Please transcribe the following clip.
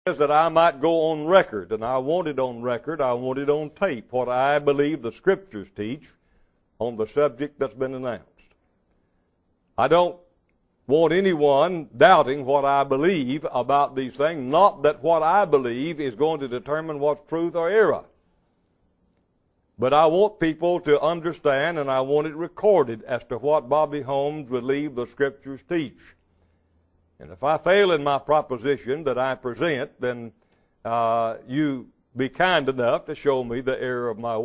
is that I might go on record, and I want it on record, I want it on tape, what I believe the Scriptures teach on the subject that's been announced. I don't want anyone doubting what I believe about these things, not that what I believe is going to determine what's truth or error. But I want people to understand, and I want it recorded as to what Bobby Holmes believed the Scriptures teach. And if I fail in my proposition that I present, then you be kind enough to show me the error of my